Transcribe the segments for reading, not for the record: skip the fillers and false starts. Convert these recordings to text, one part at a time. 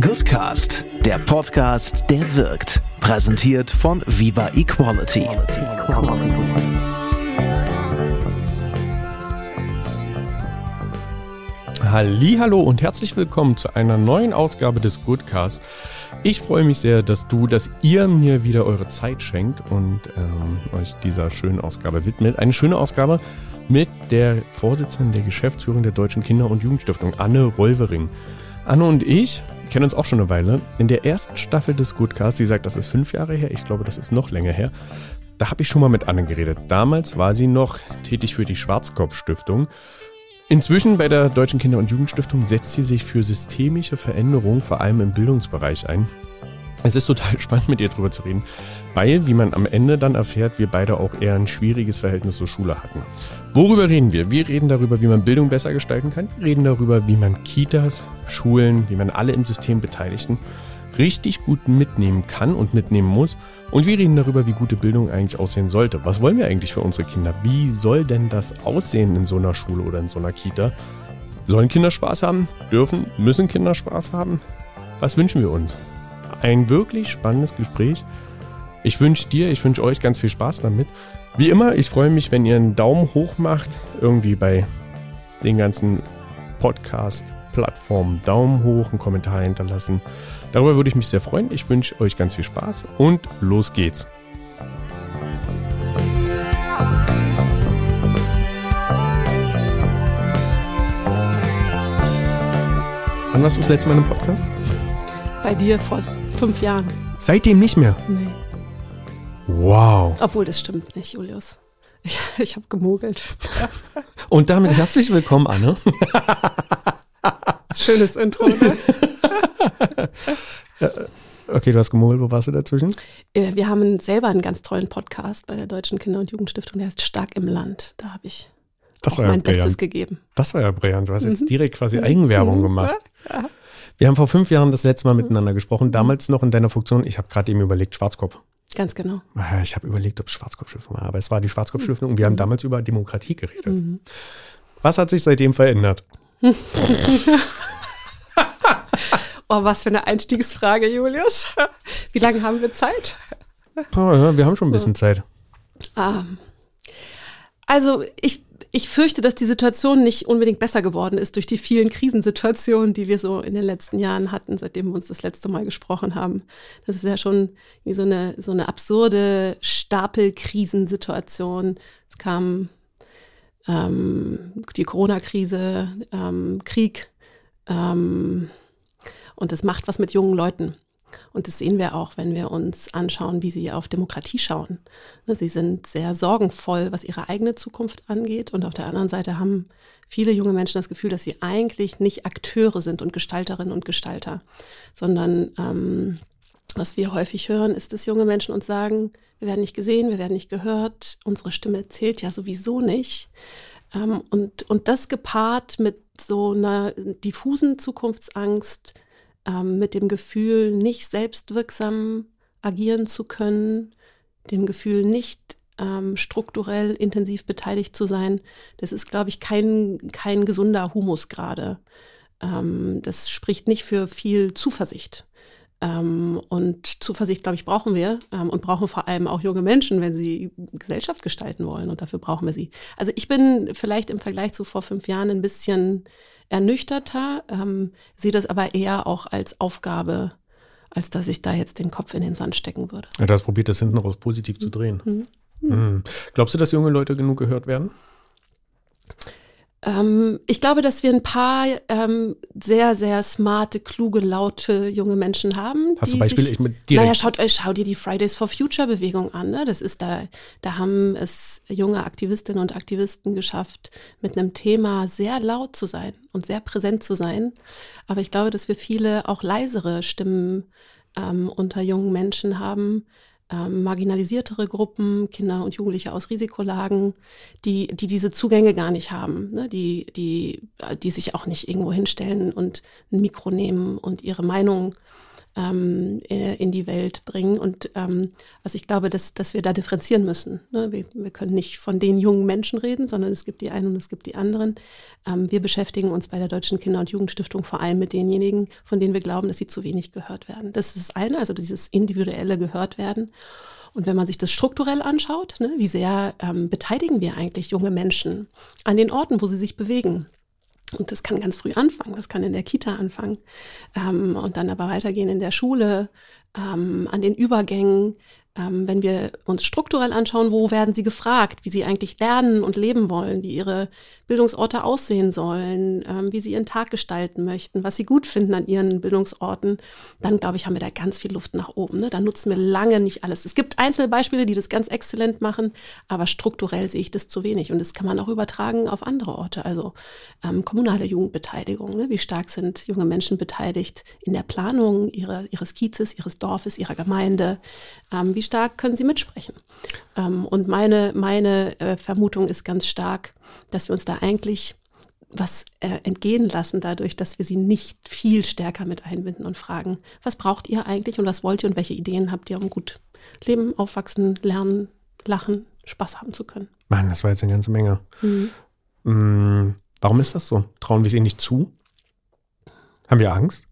Goodcast, der Podcast, der wirkt. Präsentiert von Viva Equality. Hallihallo und herzlich willkommen zu einer neuen Ausgabe des Goodcast. Ich freue mich sehr, dass ihr mir wieder eure Zeit schenkt und euch dieser schönen Ausgabe widmet. Eine schöne Ausgabe mit der Vorsitzenden der Geschäftsführung der Deutschen Kinder- und Jugendstiftung, Anne Rolvering. Anne und ich kennen uns auch schon eine Weile. In der ersten Staffel des Goodcasts, sie sagt, das ist 5 Jahre her, ich glaube, das ist noch länger her, da habe ich schon mal mit Anne geredet. Damals war sie noch tätig für die Schwarzkopf-Stiftung. Inzwischen bei der Deutschen Kinder- und Jugendstiftung setzt sie sich für systemische Veränderungen, vor allem im Bildungsbereich ein. Es ist total spannend, mit ihr drüber zu reden, weil, wie man am Ende dann erfährt, wir beide auch eher ein schwieriges Verhältnis zur Schule hatten. Worüber reden wir? Wir reden darüber, wie man Bildung besser gestalten kann. Wir reden darüber, wie man Kitas, Schulen, wie man alle im System Beteiligten richtig gut mitnehmen kann und mitnehmen muss. Und wir reden darüber, wie gute Bildung eigentlich aussehen sollte. Was wollen wir eigentlich für unsere Kinder? Wie soll denn das aussehen in so einer Schule oder in so einer Kita? Sollen Kinder Spaß haben? Müssen Kinder Spaß haben? Was wünschen wir uns? Ein wirklich spannendes Gespräch. Ich wünsche euch ganz viel Spaß damit. Wie immer, ich freue mich, wenn ihr einen Daumen hoch macht, irgendwie bei den ganzen Podcast-Plattformen. Daumen hoch, einen Kommentar hinterlassen. Darüber würde ich mich sehr freuen. Ich wünsche euch ganz viel Spaß und los geht's. Wann warst du das letzte Mal im Podcast? Bei dir vor 5 Jahren. Seitdem nicht mehr? Nee. Wow. Obwohl, das stimmt nicht, Julius. Ich habe gemogelt. Und damit herzlich willkommen, Anne. Schönes Intro, ne? Okay, du hast gemogelt. Wo warst du dazwischen? Wir haben selber einen ganz tollen Podcast bei der Deutschen Kinder- und Jugendstiftung. Der heißt Stark im Land. Da habe ich mein Bestes gegeben. Das war ja brillant. Du hast jetzt direkt quasi Eigenwerbung gemacht. Ja. Wir haben vor 5 Jahren das letzte Mal miteinander gesprochen. Damals noch in deiner Funktion, ich habe gerade eben überlegt, Schwarzkopf. Ganz genau. Ich habe überlegt, ob es Schwarzkopf-Stiftung war, aber es war die Schwarzkopf-Stiftung und wir haben damals über Demokratie geredet. Was hat sich seitdem verändert? Oh, was für eine Einstiegsfrage, Julius. Wie lange haben wir Zeit? Wir haben schon ein bisschen Zeit. Also ich fürchte, dass die Situation nicht unbedingt besser geworden ist durch die vielen Krisensituationen, die wir so in den letzten Jahren hatten, seitdem wir uns das letzte Mal gesprochen haben. Das ist ja schon wie so eine absurde Stapelkrisensituation. Es kam die Corona-Krise, Krieg und das macht was mit jungen Leuten. Und das sehen wir auch, wenn wir uns anschauen, wie sie auf Demokratie schauen. Sie sind sehr sorgenvoll, was ihre eigene Zukunft angeht. Und auf der anderen Seite haben viele junge Menschen das Gefühl, dass sie eigentlich nicht Akteure sind und Gestalterinnen und Gestalter, sondern was wir häufig hören, ist, dass junge Menschen uns sagen, wir werden nicht gesehen, wir werden nicht gehört, unsere Stimme zählt ja sowieso nicht. Und das gepaart mit so einer diffusen Zukunftsangst, mit dem Gefühl, nicht selbstwirksam agieren zu können, dem Gefühl, nicht strukturell intensiv beteiligt zu sein, das ist, glaube ich, kein gesunder Humus gerade. Das spricht nicht für viel Zuversicht. Und Zuversicht, glaube ich, brauchen wir und brauchen vor allem auch junge Menschen, wenn sie Gesellschaft gestalten wollen. Und dafür brauchen wir sie. Also ich bin vielleicht im Vergleich zu vor 5 Jahren ein bisschen ernüchterter, sehe das aber eher auch als Aufgabe, als dass ich da jetzt den Kopf in den Sand stecken würde. Ja, du hast probiert, das hinten raus positiv zu drehen. Glaubst du, dass junge Leute genug gehört werden? Ich glaube, dass wir ein paar sehr, sehr smarte, kluge, laute junge Menschen haben. Hast du Beispiele? Naja, schau dir die Fridays for Future Bewegung an. Ne? Das ist da haben es junge Aktivistinnen und Aktivisten geschafft, mit einem Thema sehr laut zu sein und sehr präsent zu sein. Aber ich glaube, dass wir viele auch leisere Stimmen unter jungen Menschen haben, marginalisiertere Gruppen, Kinder und Jugendliche aus Risikolagen, die diese Zugänge gar nicht haben, ne? die sich auch nicht irgendwo hinstellen und ein Mikro nehmen und ihre Meinung in die Welt bringen. Und also ich glaube, dass wir da differenzieren müssen. Ne? Wir können nicht von den jungen Menschen reden, sondern es gibt die einen und es gibt die anderen. Wir beschäftigen uns bei der Deutschen Kinder- und Jugendstiftung vor allem mit denjenigen, von denen wir glauben, dass sie zu wenig gehört werden. Das ist das eine, also dieses individuelle Gehörtwerden. Und wenn man sich das strukturell anschaut, ne, wie sehr beteiligen wir eigentlich junge Menschen an den Orten, wo sie sich bewegen? Und das kann ganz früh anfangen, das kann in der Kita anfangen und dann aber weitergehen in der Schule, an den Übergängen. Wenn wir uns strukturell anschauen, wo werden sie gefragt, wie sie eigentlich lernen und leben wollen, wie ihre Bildungsorte aussehen sollen, wie sie ihren Tag gestalten möchten, was sie gut finden an ihren Bildungsorten, dann, glaube ich, haben wir da ganz viel Luft nach oben. Ne? Da nutzen wir lange nicht alles. Es gibt einzelne Beispiele, die das ganz exzellent machen, aber strukturell sehe ich das zu wenig. Und das kann man auch übertragen auf andere Orte. Also kommunale Jugendbeteiligung. Ne? Wie stark sind junge Menschen beteiligt in der Planung ihres Kiezes, ihres Dorfes, ihrer Gemeinde? Wie stark können sie mitsprechen? Und meine Vermutung ist ganz stark, dass wir uns da eigentlich was entgehen lassen dadurch, dass wir sie nicht viel stärker mit einbinden und fragen, was braucht ihr eigentlich und was wollt ihr und welche Ideen habt ihr, um gut leben, aufwachsen, lernen, lachen, Spaß haben zu können. Mann, das war jetzt eine ganze Menge. Warum ist das so? Trauen wir es ihnen nicht zu? Haben wir Angst?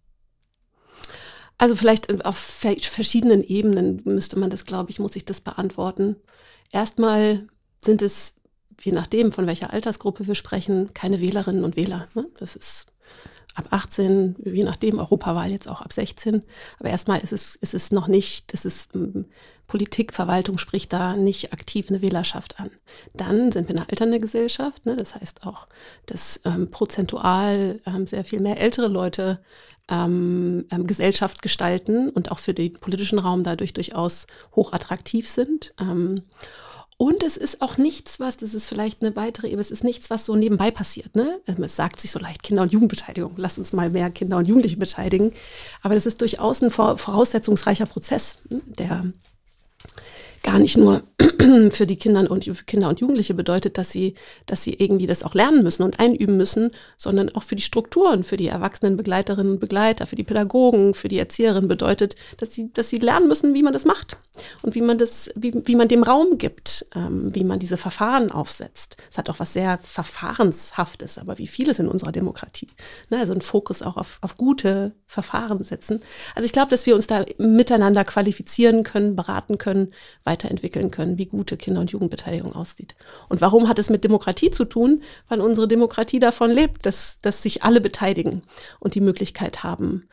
Also vielleicht auf verschiedenen Ebenen müsste man das, glaube ich, muss ich das beantworten. Erstmal sind es, je nachdem, von welcher Altersgruppe wir sprechen, keine Wählerinnen und Wähler. Ne? Das ist ab 18, je nachdem, Europawahl jetzt auch ab 16. Aber erstmal ist es noch nicht, Politik, Verwaltung spricht da nicht aktiv eine Wählerschaft an. Dann sind wir eine alternde Gesellschaft. Ne? Das heißt auch, dass prozentual sehr viel mehr ältere Leute Gesellschaft gestalten und auch für den politischen Raum dadurch durchaus hochattraktiv sind. Und es ist auch nichts, das ist vielleicht eine weitere Ebene, es ist nichts, was so nebenbei passiert. Ne? Es sagt sich so leicht, Kinder- und Jugendbeteiligung, lasst uns mal mehr Kinder und Jugendliche beteiligen. Aber das ist durchaus ein voraussetzungsreicher Prozess, der gar nicht nur für die Kinder und Jugendliche bedeutet, dass sie irgendwie das auch lernen müssen und einüben müssen, sondern auch für die Strukturen, für die erwachsenen Begleiterinnen und Begleiter, für die Pädagogen, für die Erzieherinnen bedeutet, dass sie lernen müssen, wie man das macht und wie man dem Raum gibt, wie man diese Verfahren aufsetzt. Es hat auch was sehr Verfahrenshaftes, aber wie vieles in unserer Demokratie. Ne, also einen Fokus auch auf gute Verfahren setzen. Also ich glaube, dass wir uns da miteinander qualifizieren können, beraten können, weiterentwickeln können, wie gute Kinder- und Jugendbeteiligung aussieht. Und warum hat es mit Demokratie zu tun? Weil unsere Demokratie davon lebt, dass sich alle beteiligen und die Möglichkeit haben,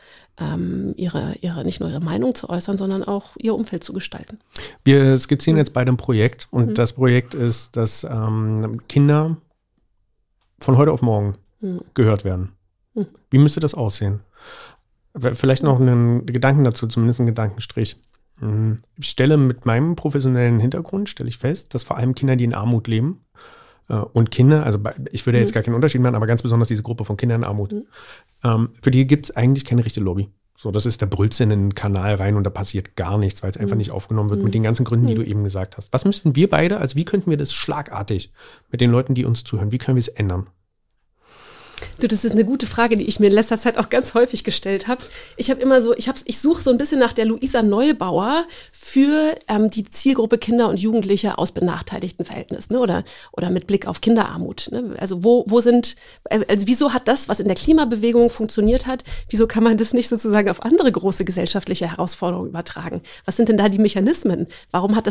nicht nur ihre Meinung zu äußern, sondern auch ihr Umfeld zu gestalten. Wir skizzieren jetzt bei einem Projekt und das Projekt ist, dass Kinder von heute auf morgen gehört werden. Wie müsste das aussehen? Vielleicht noch einen Gedanken dazu, zumindest einen Gedankenstrich. Ich stelle mit meinem professionellen Hintergrund, fest, dass vor allem Kinder, die in Armut leben und Kinder, also ich würde jetzt gar keinen Unterschied machen, aber ganz besonders diese Gruppe von Kindern in Armut, für die gibt es eigentlich keine richtige Lobby. So, das ist, da brüllst du in den Kanal rein und da passiert gar nichts, weil es einfach nicht aufgenommen wird mit den ganzen Gründen, die du eben gesagt hast. Was müssten wir beide, wie könnten wir das schlagartig mit den Leuten, die uns zuhören, wie können wir es ändern? Du, das ist eine gute Frage, die ich mir in letzter Zeit auch ganz häufig gestellt habe. Ich suche so ein bisschen nach der Luisa Neubauer für die Zielgruppe Kinder und Jugendliche aus benachteiligten Verhältnissen, ne? Oder mit Blick auf Kinderarmut. Ne? Also wieso hat das, was in der Klimabewegung funktioniert hat, wieso kann man das nicht sozusagen auf andere große gesellschaftliche Herausforderungen übertragen? Was sind denn da die Mechanismen? Warum hat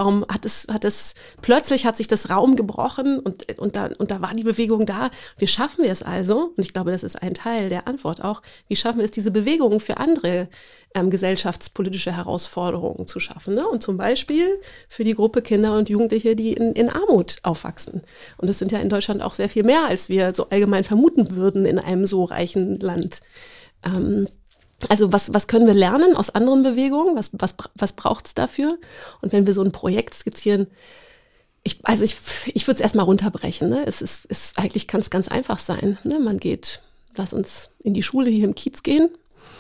plötzlich hat sich das Raum gebrochen und da war die Bewegung da. Wie schaffen wir es also? Und ich glaube, das ist ein Teil der Antwort auch. Wie schaffen wir es, diese Bewegung für andere gesellschaftspolitische Herausforderungen zu schaffen? Ne? Und zum Beispiel für die Gruppe Kinder und Jugendliche, die in Armut aufwachsen. Und das sind ja in Deutschland auch sehr viel mehr, als wir so allgemein vermuten würden in einem so reichen Land. Also was können wir lernen aus anderen Bewegungen? Was braucht es dafür? Und wenn wir so ein Projekt skizzieren, ich würde es erstmal runterbrechen. Ne? Eigentlich kann es ganz einfach sein. Ne? Lass uns in die Schule hier im Kiez gehen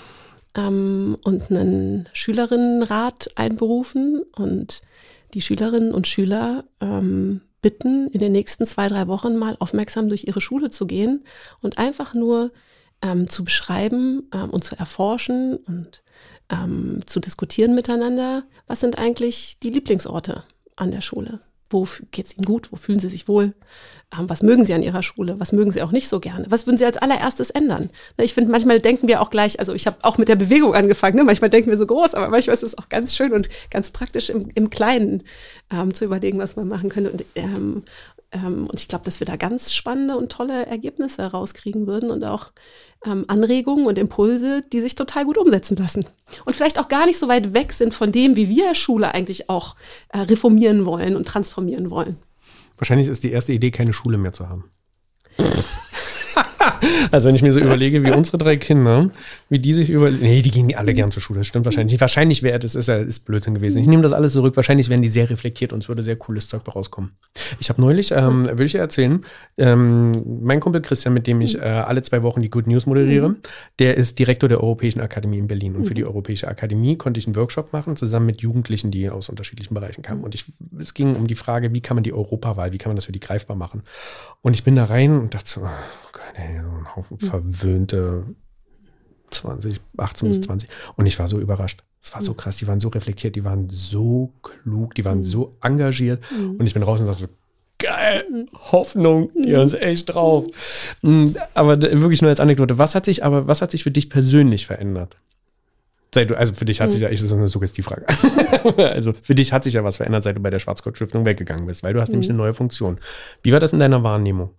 und einen Schülerinnenrat einberufen und die Schülerinnen und Schüler bitten, in den nächsten 2-3 Wochen mal aufmerksam durch ihre Schule zu gehen und einfach nur zu beschreiben und zu erforschen und zu diskutieren miteinander, was sind eigentlich die Lieblingsorte an der Schule? Wo geht es Ihnen gut? Wo fühlen Sie sich wohl? Was mögen Sie an Ihrer Schule? Was mögen Sie auch nicht so gerne? Was würden Sie als allererstes ändern? Ich finde, manchmal denken wir auch gleich, also ich habe auch mit der Bewegung angefangen, manchmal denken wir so groß, aber manchmal ist es auch ganz schön und ganz praktisch im Kleinen zu überlegen, was man machen könnte. Und ich glaube, dass wir da ganz spannende und tolle Ergebnisse rauskriegen würden und auch Anregungen und Impulse, die sich total gut umsetzen lassen. Und vielleicht auch gar nicht so weit weg sind von dem, wie wir Schule eigentlich auch reformieren wollen und transformieren wollen. Wahrscheinlich ist die erste Idee, keine Schule mehr zu haben. Also wenn ich mir so überlege, wie unsere 3 Kinder, wie die sich nee, die gehen alle gern zur Schule, das stimmt wahrscheinlich. Wahrscheinlich wäre, das ist Blödsinn gewesen. Ich nehme das alles zurück, wahrscheinlich wären die sehr reflektiert und es würde sehr cooles Zeug rauskommen. Ich habe neulich, will ich dir erzählen, mein Kumpel Christian, mit dem ich alle 2 Wochen die Good News moderiere, der ist Direktor der Europäischen Akademie in Berlin. Und für die Europäische Akademie konnte ich einen Workshop machen, zusammen mit Jugendlichen, die aus unterschiedlichen Bereichen kamen. Und es ging um die Frage, wie kann man die Europawahl, wie kann man das für die greifbar machen? Und ich bin da rein und dachte so, oh Gott, ey, so ein Haufen verwöhnte 18 bis 20. Und ich war so überrascht. Es war so krass, die waren so reflektiert, die waren so klug, die waren so engagiert. Und ich bin raus und dachte so, geil, Hoffnung, die haben es echt drauf. Aber wirklich nur als Anekdote, was hat sich für dich persönlich verändert? Also für dich hat sich ja, das ist eine Suggestivfrage. Also für dich hat sich ja was verändert, seit du bei der Schwarzkopf-Stiftung weggegangen bist, weil du hast nämlich eine neue Funktion. Wie war das in deiner Wahrnehmung?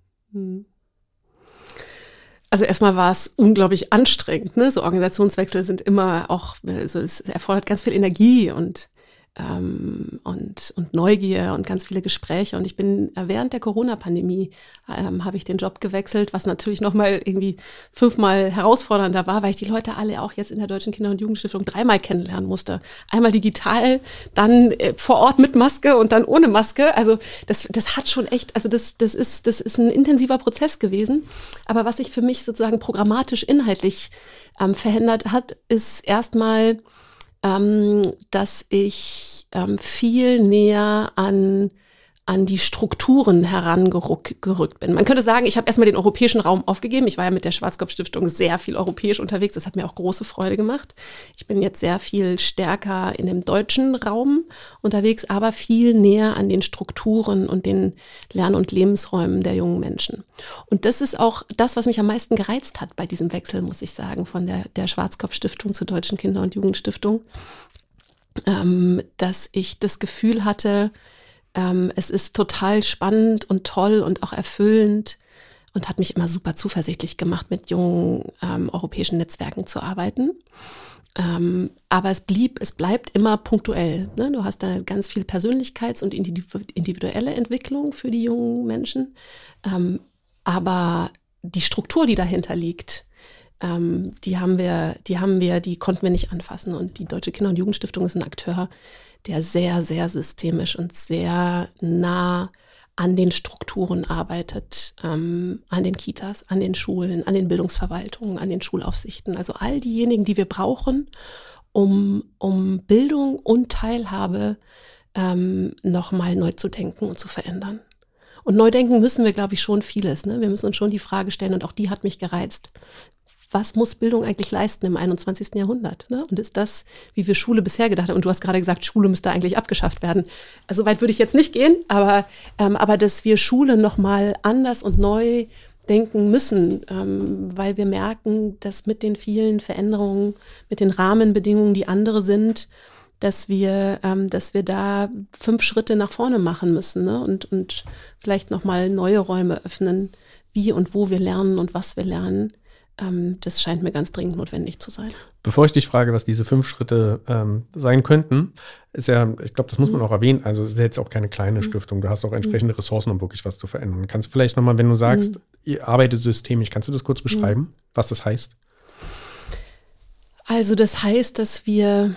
Also erstmal war es unglaublich anstrengend, ne? So Organisationswechsel sind immer auch, also es erfordert ganz viel Energie und Neugier und ganz viele Gespräche. Und ich bin während der Corona-Pandemie habe ich den Job gewechselt, was natürlich nochmal irgendwie 5-mal herausfordernder war, weil ich die Leute alle auch jetzt in der Deutschen Kinder- und Jugendstiftung 3-mal kennenlernen musste. Einmal digital, dann vor Ort mit Maske und dann ohne Maske. Also das hat schon echt, also das ist ein intensiver Prozess gewesen. Aber was sich für mich sozusagen programmatisch inhaltlich verändert hat, ist erstmal, dass ich viel näher an die Strukturen herangerückt bin. Man könnte sagen, ich habe erstmal den europäischen Raum aufgegeben. Ich war ja mit der Schwarzkopf-Stiftung sehr viel europäisch unterwegs. Das hat mir auch große Freude gemacht. Ich bin jetzt sehr viel stärker in dem deutschen Raum unterwegs, aber viel näher an den Strukturen und den Lern- und Lebensräumen der jungen Menschen. Und das ist auch das, was mich am meisten gereizt hat bei diesem Wechsel, muss ich sagen, von der Schwarzkopf-Stiftung zur Deutschen Kinder- und Jugendstiftung, dass ich das Gefühl hatte, es ist total spannend und toll und auch erfüllend und hat mich immer super zuversichtlich gemacht, mit jungen europäischen Netzwerken zu arbeiten. Aber es bleibt immer punktuell. Ne? Du hast da ganz viel Persönlichkeits- und individuelle Entwicklung für die jungen Menschen. Aber die Struktur, die dahinter liegt, die konnten wir nicht anfassen. Und die Deutsche Kinder- und Jugendstiftung ist ein Akteur, der sehr, sehr systemisch und sehr nah an den Strukturen arbeitet, an den Kitas, an den Schulen, an den Bildungsverwaltungen, an den Schulaufsichten. Also all diejenigen, die wir brauchen, um Bildung und Teilhabe nochmal neu zu denken und zu verändern. Und neu denken müssen wir, glaube ich, schon vieles. Ne? Wir müssen uns schon die Frage stellen, und auch die hat mich gereizt: Was muss Bildung eigentlich leisten im 21. Jahrhundert? Ne? Und ist das, wie wir Schule bisher gedacht haben? Und du hast gerade gesagt, Schule müsste eigentlich abgeschafft werden. Also weit würde ich jetzt nicht gehen, aber dass wir Schule nochmal anders und neu denken müssen, weil wir merken, dass mit den vielen Veränderungen, mit den Rahmenbedingungen, die andere sind, dass wir da 5 Schritte nach vorne machen müssen, ne? und vielleicht nochmal neue Räume öffnen, wie und wo wir lernen und was wir lernen. Das scheint mir ganz dringend notwendig zu sein. Bevor ich dich frage, was diese 5 Schritte sein könnten, ist ja, ich glaube, das muss man auch erwähnen, also es ist jetzt auch keine kleine Stiftung, du hast auch entsprechende Ressourcen, um wirklich was zu verändern. Kannst du vielleicht nochmal, wenn du sagst, ihr arbeitet systemisch, kannst du das kurz beschreiben, was das heißt? Also das heißt, dass wir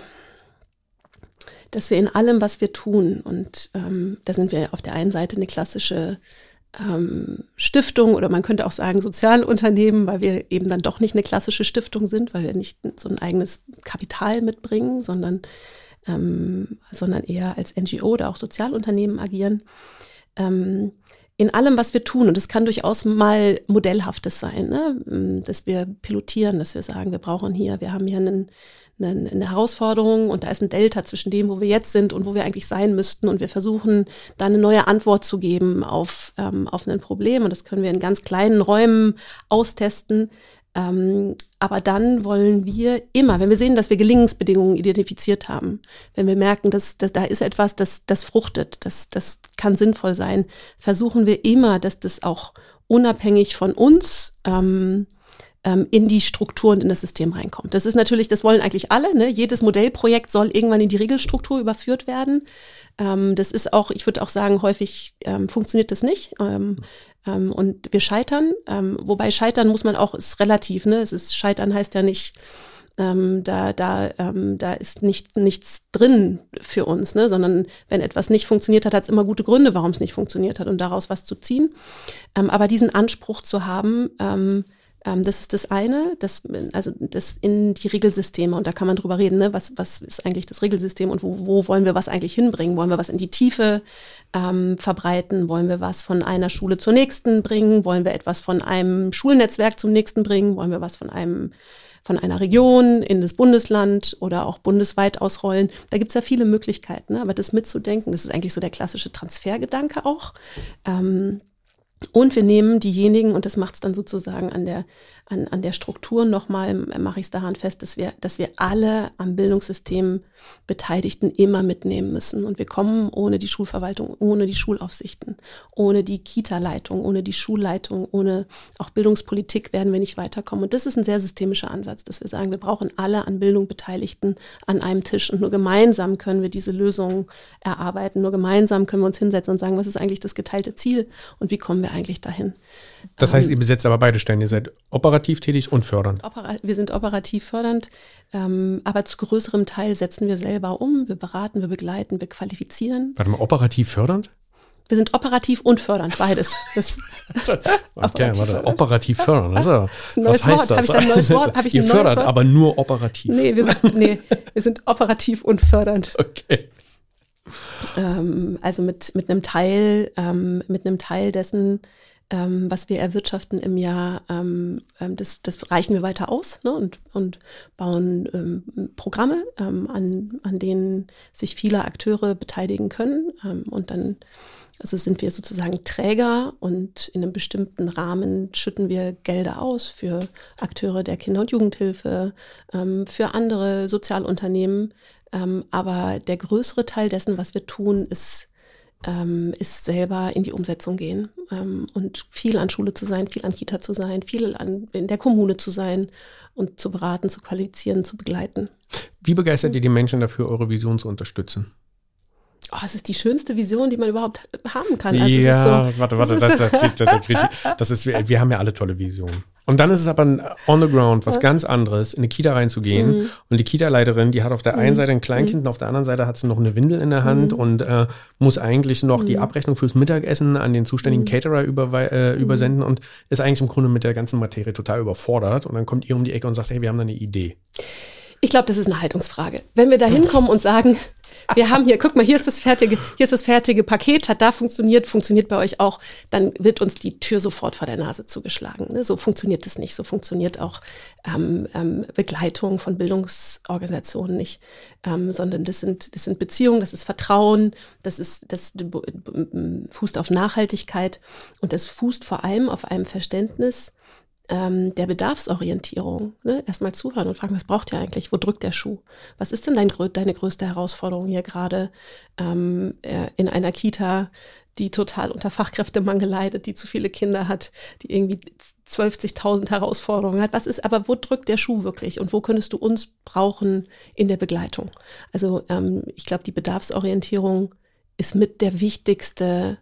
in allem, was wir tun, und da sind wir auf der einen Seite eine klassische Stiftung, oder man könnte auch sagen Sozialunternehmen, weil wir eben dann doch nicht eine klassische Stiftung sind, weil wir nicht so ein eigenes Kapital mitbringen, sondern eher als NGO oder auch Sozialunternehmen agieren. in allem, was wir tun, und es kann durchaus mal Modellhaftes sein, ne? Dass wir pilotieren, dass wir sagen, wir haben hier eine Herausforderung und da ist ein Delta zwischen dem, wo wir jetzt sind und wo wir eigentlich sein müssten, und wir versuchen, da eine neue Antwort zu geben auf ein Problem, und das können wir in ganz kleinen Räumen austesten. Aber dann wollen wir immer, wenn wir sehen, dass wir Gelingensbedingungen identifiziert haben, wenn wir merken, dass da ist etwas, das fruchtet, das kann sinnvoll sein, versuchen wir immer, dass das auch unabhängig von uns in die Struktur und in das System reinkommt. Das ist natürlich, das wollen eigentlich alle, ne? Jedes Modellprojekt soll irgendwann in die Regelstruktur überführt werden. Das ist auch, ich würde auch sagen, häufig funktioniert das nicht. Und wir scheitern, wobei scheitern muss man auch, ist relativ, ne? Scheitern heißt ja nicht, da ist nichts drin für uns, ne? Sondern wenn etwas nicht funktioniert hat, hat es immer gute Gründe, warum es nicht funktioniert hat, und daraus was zu ziehen. Aber diesen Anspruch zu haben, das ist das eine, das in die Regelsysteme, und da kann man drüber reden, ne? Was ist eigentlich das Regelsystem und wo wollen wir was eigentlich hinbringen? Wollen wir was in die Tiefe verbreiten? Wollen wir was von einer Schule zur nächsten bringen? Wollen wir etwas von einem Schulnetzwerk zum nächsten bringen? Wollen wir was von einer Region in das Bundesland oder auch bundesweit ausrollen? Da gibt es ja viele Möglichkeiten, ne? Aber das mitzudenken, das ist eigentlich so der klassische Transfergedanke auch. Und wir nehmen diejenigen, und das macht es dann sozusagen an der Struktur nochmal, mache ich es daran fest, dass wir alle am Bildungssystem Beteiligten immer mitnehmen müssen. Und wir kommen ohne die Schulverwaltung, ohne die Schulaufsichten, ohne die Kita-Leitung, ohne die Schulleitung, ohne auch Bildungspolitik werden wir nicht weiterkommen. Und das ist ein sehr systemischer Ansatz, dass wir sagen, wir brauchen alle an Bildung Beteiligten an einem Tisch. Und nur gemeinsam können wir diese Lösungen erarbeiten. Nur gemeinsam können wir uns hinsetzen und sagen, was ist eigentlich das geteilte Ziel und wie kommen wir eigentlich dahin? Das heißt, ihr besetzt aber beide Stellen. Ihr seid operativ tätig und fördernd. Wir sind operativ fördernd, aber zu größerem Teil setzen wir selber um. Wir beraten, wir begleiten, wir qualifizieren. Warte mal, operativ fördernd? Wir sind operativ und fördernd, beides. Operativ fördern. Also, was heißt das? Habe ich da ein neues Wort? Ihr fördert aber nur operativ. Nee, wir sind operativ und fördernd. Okay. Also mit einem Teil dessen, was wir erwirtschaften im Jahr, das reichen wir weiter aus, ne, und bauen Programme, an denen sich viele Akteure beteiligen können. Und dann sind wir sozusagen Träger, und in einem bestimmten Rahmen schütten wir Gelder aus für Akteure der Kinder- und Jugendhilfe, für andere Sozialunternehmen. Aber der größere Teil dessen, was wir tun, ist selber in die Umsetzung gehen und viel an Schule zu sein, viel an Kita zu sein, viel in der Kommune zu sein und zu beraten, zu qualifizieren, zu begleiten. Wie begeistert ihr die Menschen dafür, eure Vision zu unterstützen? Oh, es ist die schönste Vision, die man überhaupt haben kann. Also ja, es ist so, warte, wir haben ja alle tolle Visionen. Und dann ist es aber on the ground was ganz anderes, in eine Kita reinzugehen. Und die Kita-Leiterin, die hat auf der einen Seite ein Kleinkind und auf der anderen Seite hat sie noch eine Windel in der Hand und muss eigentlich noch die Abrechnung fürs Mittagessen an den zuständigen Caterer übersenden und ist eigentlich im Grunde mit der ganzen Materie total überfordert. Und dann kommt ihr um die Ecke und sagt, hey, wir haben da eine Idee. Ich glaube, das ist eine Haltungsfrage. Wenn wir da hinkommen und sagen, wir haben hier, guck mal, hier ist das fertige Paket, hat da funktioniert bei euch auch, dann wird uns die Tür sofort vor der Nase zugeschlagen. Ne? So funktioniert das nicht. So funktioniert auch Begleitung von Bildungsorganisationen nicht, sondern das sind Beziehungen, das ist Vertrauen, das fußt auf Nachhaltigkeit und das fußt vor allem auf einem Verständnis der Bedarfsorientierung, ne? Erstmal zuhören und fragen, was braucht ihr eigentlich? Wo drückt der Schuh? Was ist denn deine größte Herausforderung hier gerade in einer Kita, die total unter Fachkräftemangel leidet, die zu viele Kinder hat, die irgendwie 50.000 Herausforderungen hat? Aber wo drückt der Schuh wirklich? Und wo könntest du uns brauchen in der Begleitung? Also ich glaube, die Bedarfsorientierung ist mit der wichtigste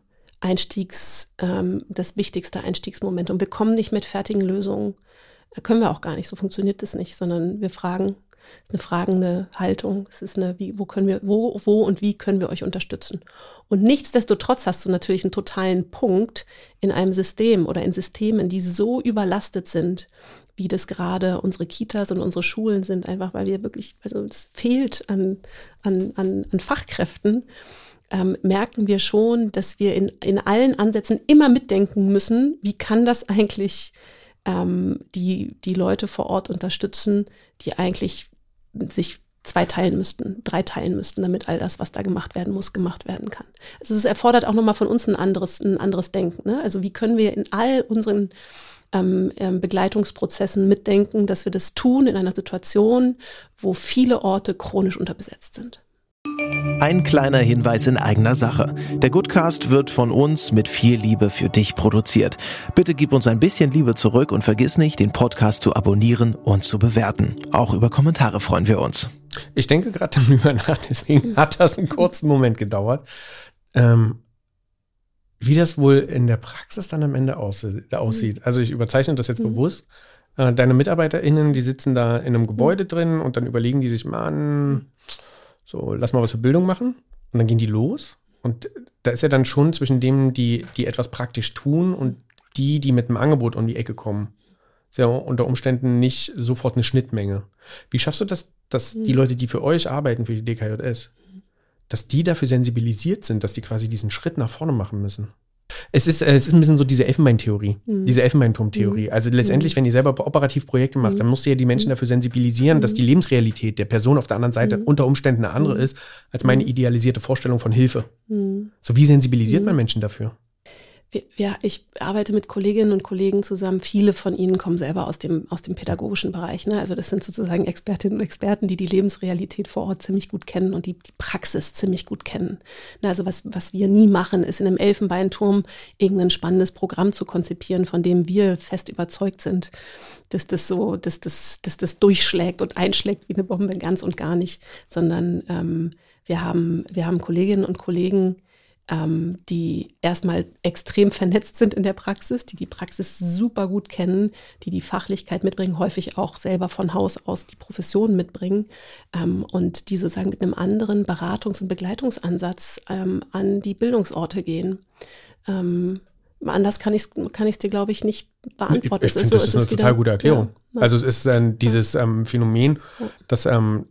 das wichtigste Einstiegsmoment. Und wir kommen nicht mit fertigen Lösungen. Können wir auch gar nicht. So funktioniert das nicht, sondern wir fragen, eine fragende Haltung. Es ist wo und wie können wir euch unterstützen? Und nichtsdestotrotz hast du natürlich einen totalen Punkt in einem System oder in Systemen, die so überlastet sind, wie das gerade unsere Kitas und unsere Schulen sind, einfach weil wir wirklich, also es fehlt an Fachkräften. merken wir schon, dass wir in allen Ansätzen immer mitdenken müssen, wie kann das eigentlich die Leute vor Ort unterstützen, die eigentlich sich 2 teilen müssten, 3 teilen müssten, damit all das, was da gemacht werden muss, gemacht werden kann. Also es erfordert auch nochmal von uns ein anderes Denken. Ne? Also wie können wir in all unseren Begleitungsprozessen mitdenken, dass wir das tun in einer Situation, wo viele Orte chronisch unterbesetzt sind. Ein kleiner Hinweis in eigener Sache. Der Goodcast wird von uns mit viel Liebe für dich produziert. Bitte gib uns ein bisschen Liebe zurück und vergiss nicht, den Podcast zu abonnieren und zu bewerten. Auch über Kommentare freuen wir uns. Ich denke gerade darüber nach, deswegen hat das einen kurzen Moment gedauert. Wie das wohl in der Praxis dann am Ende aussieht. Also ich überzeichne das jetzt bewusst. Deine MitarbeiterInnen, die sitzen da in einem Gebäude drin und dann überlegen die sich, Mann, so, lass mal was für Bildung machen. Und dann gehen die los. Und da ist ja dann schon zwischen denen, die etwas praktisch tun und die mit einem Angebot um die Ecke kommen. Ist ja unter Umständen nicht sofort eine Schnittmenge. Wie schaffst du das, dass die Leute, die für euch arbeiten, für die DKJS, dass die dafür sensibilisiert sind, dass die quasi diesen Schritt nach vorne machen müssen? Es ist ein bisschen so diese Elfenbeintheorie, diese Elfenbeinturm-Theorie. Also letztendlich, wenn ihr selber operativ Projekte macht, dann musst du ja die Menschen dafür sensibilisieren, dass die Lebensrealität der Person auf der anderen Seite unter Umständen eine andere ist, als meine idealisierte Vorstellung von Hilfe. So, wie sensibilisiert man Menschen dafür? Ich arbeite mit Kolleginnen und Kollegen zusammen. Viele von ihnen kommen selber aus dem pädagogischen Bereich. Ne? Also das sind sozusagen Expertinnen und Experten, die Lebensrealität vor Ort ziemlich gut kennen und die Praxis ziemlich gut kennen. Also was wir nie machen, ist in einem Elfenbeinturm irgendein spannendes Programm zu konzipieren, von dem wir fest überzeugt sind, dass das durchschlägt und einschlägt wie eine Bombe, ganz und gar nicht. Sondern wir haben Kolleginnen und Kollegen, die erstmal extrem vernetzt sind in der Praxis, die Praxis super gut kennen, die Fachlichkeit mitbringen, häufig auch selber von Haus aus die Profession mitbringen und die sozusagen mit einem anderen Beratungs- und Begleitungsansatz an die Bildungsorte gehen. Anders kann ich es dir, glaube ich, nicht beantworten. Ich finde, das ist eine total gute Erklärung. Ja. Also es ist dieses Phänomen, dass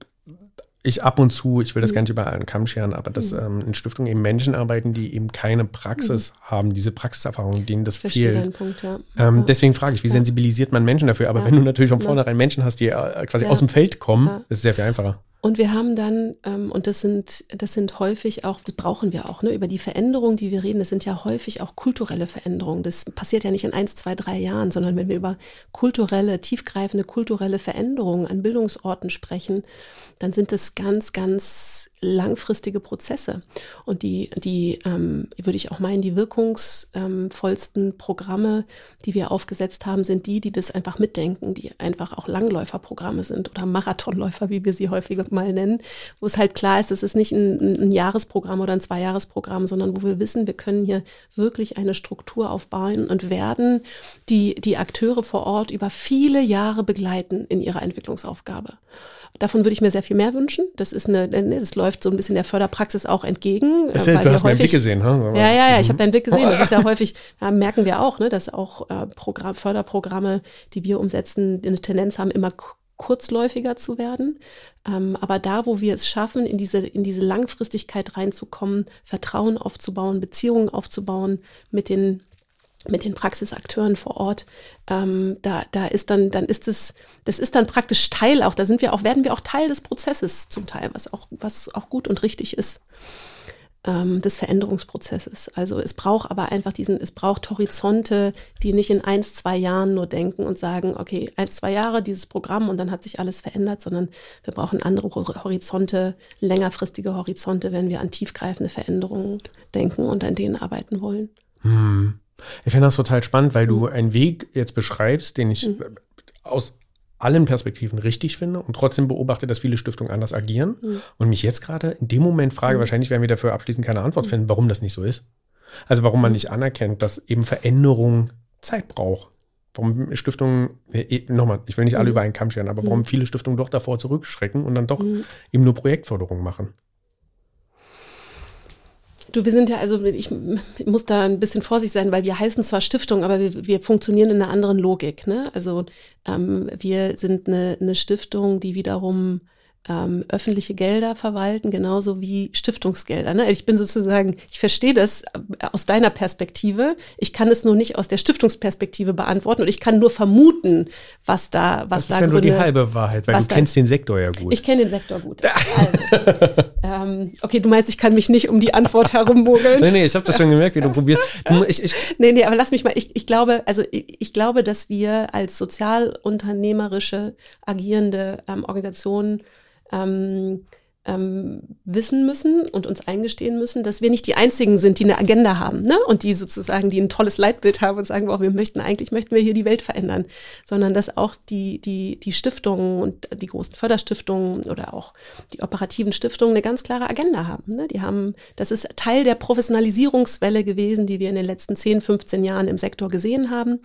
ich ab und zu, ich will das gar nicht überall an den Kamm scheren, aber dass in Stiftungen eben Menschen arbeiten, die eben keine Praxis haben, diese Praxiserfahrung, denen das fehlt. Punkt, ja. Deswegen frage ich, wie sensibilisiert man Menschen dafür? Aber wenn du natürlich von vornherein Menschen hast, die quasi aus dem Feld kommen, ist es sehr viel einfacher. Und wir haben dann, und das sind häufig auch, das brauchen wir auch, ne, über die Veränderungen, die wir reden, das sind ja häufig auch kulturelle Veränderungen. Das passiert ja nicht in 1, 2, 3 Jahren, sondern wenn wir über tiefgreifende kulturelle Veränderungen an Bildungsorten sprechen, dann sind das ganz, ganz langfristige Prozesse. Und die würde ich auch meinen, die wirkungsvollsten Programme, die wir aufgesetzt haben, sind die das einfach mitdenken, die einfach auch Langläuferprogramme sind oder Marathonläufer, wie wir sie häufig mal nennen, wo es halt klar ist, es ist nicht ein Jahresprogramm oder ein 2-Jahresprogramm, sondern wo wir wissen, wir können hier wirklich eine Struktur aufbauen und werden die Akteure vor Ort über viele Jahre begleiten in ihrer Entwicklungsaufgabe. Davon würde ich mir sehr viel mehr wünschen. Das läuft so ein bisschen der Förderpraxis auch entgegen. Du hast meinen Blick gesehen, ne? Ja, ich habe deinen Blick gesehen. Das ist ja häufig, merken wir auch, ne, dass auch Förderprogramme, die wir umsetzen, eine Tendenz haben, immer kurzläufiger zu werden. Aber da, wo wir es schaffen, in diese Langfristigkeit reinzukommen, Vertrauen aufzubauen, Beziehungen aufzubauen mit den Praxisakteuren vor Ort, das ist dann praktisch Teil auch, werden wir auch Teil des Prozesses zum Teil, was auch gut und richtig ist, des Veränderungsprozesses. Also es braucht aber einfach es braucht Horizonte, die nicht in 1, 2 Jahren nur denken und sagen, okay, 1, 2 Jahre dieses Programm und dann hat sich alles verändert, sondern wir brauchen andere Horizonte, längerfristige Horizonte, wenn wir an tiefgreifende Veränderungen denken und an denen arbeiten wollen. Ich finde das total spannend, weil du einen Weg jetzt beschreibst, den ich aus allen Perspektiven richtig finde und trotzdem beobachte, dass viele Stiftungen anders agieren und mich jetzt gerade in dem Moment frage, wahrscheinlich werden wir dafür abschließend keine Antwort finden, warum das nicht so ist. Also warum man nicht anerkennt, dass eben Veränderung Zeit braucht. Warum Stiftungen, nochmal, ich will nicht alle über einen Kamm scheren, aber warum viele Stiftungen doch davor zurückschrecken und dann doch eben nur Projektförderung machen. Wir sind ja, also ich muss da ein bisschen vorsichtig sein, weil wir heißen zwar Stiftung, aber wir funktionieren in einer anderen Logik. Ne? Also wir sind eine Stiftung, die wiederum öffentliche Gelder verwalten, genauso wie Stiftungsgelder. Ne? Ich bin sozusagen, ich verstehe das aus deiner Perspektive. Ich kann es nur nicht aus der Stiftungsperspektive beantworten und ich kann nur vermuten, was da Das ist ja nur die halbe Wahrheit, weil du kennst den Sektor ja gut. Ich kenne den Sektor gut. Also, okay, du meinst, ich kann mich nicht um die Antwort herummogeln. Nee, ich habe das schon gemerkt, wie du probierst. Nee, aber lass mich mal, ich glaube, dass wir als sozialunternehmerische agierende Organisationen wissen müssen und uns eingestehen müssen, dass wir nicht die Einzigen sind, die eine Agenda haben, ne? Und die sozusagen, die ein tolles Leitbild haben und sagen, wow, möchten wir hier die Welt verändern, sondern dass auch die Stiftungen und die großen Förderstiftungen oder auch die operativen Stiftungen eine ganz klare Agenda haben, ne? Das ist Teil der Professionalisierungswelle gewesen, die wir in den letzten 10, 15 Jahren im Sektor gesehen haben,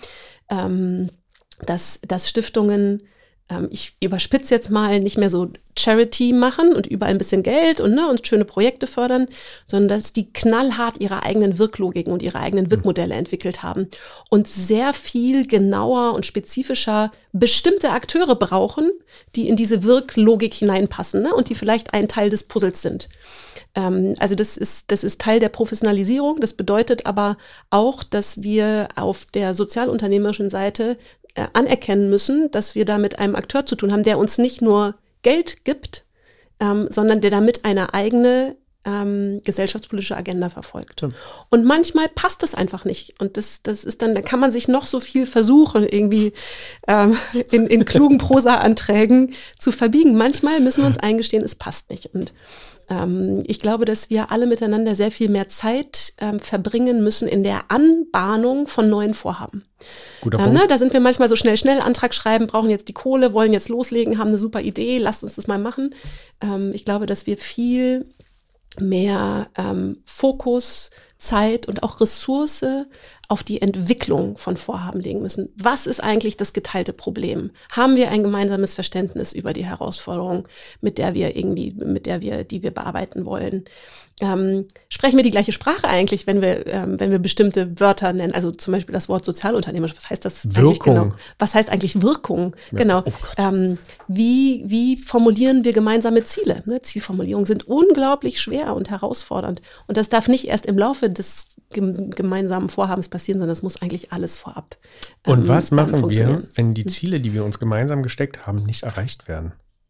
dass Stiftungen, ich überspitze jetzt mal, nicht mehr so Charity machen und überall ein bisschen Geld und schöne Projekte fördern, sondern dass die knallhart ihre eigenen Wirklogiken und ihre eigenen Wirkmodelle entwickelt haben und sehr viel genauer und spezifischer bestimmte Akteure brauchen, die in diese Wirklogik hineinpassen, ne? Und die vielleicht ein Teil des Puzzles sind. Also das ist Teil der Professionalisierung. Das bedeutet aber auch, dass wir auf der sozialunternehmerischen Seite anerkennen müssen, dass wir da mit einem Akteur zu tun haben, der uns nicht nur Geld gibt, sondern der damit eine eigene gesellschaftspolitische Agenda verfolgt. Ja. Und manchmal passt das einfach nicht. Und das ist dann, da kann man sich noch so viel versuchen, irgendwie in klugen Prosa-Anträgen zu verbiegen. Manchmal müssen wir uns eingestehen, es passt nicht. Und ich glaube, dass wir alle miteinander sehr viel mehr Zeit verbringen müssen in der Anbahnung von neuen Vorhaben. Guter Punkt. Da sind wir manchmal so schnell Antrag schreiben, brauchen jetzt die Kohle, wollen jetzt loslegen, haben eine super Idee, lasst uns das mal machen. Ich glaube, dass wir viel mehr Fokus, Zeit und auch Ressource auf die Entwicklung von Vorhaben legen müssen. Was ist eigentlich das geteilte Problem? Haben wir ein gemeinsames Verständnis über die Herausforderung, die wir bearbeiten wollen? Sprechen wir die gleiche Sprache eigentlich, wenn wir bestimmte Wörter nennen? Also zum Beispiel das Wort sozialunternehmerisch. Was heißt das eigentlich genau? Was heißt eigentlich Wirkung? Ja, genau. Oh, wie formulieren wir gemeinsame Ziele? Ne? Zielformulierungen sind unglaublich schwer und herausfordernd. Und das darf nicht erst im Laufe des gemeinsamen Vorhabens passieren, sondern das muss eigentlich alles vorab Und was machen wir, wenn die Ziele, die wir uns gemeinsam gesteckt haben, nicht erreicht werden?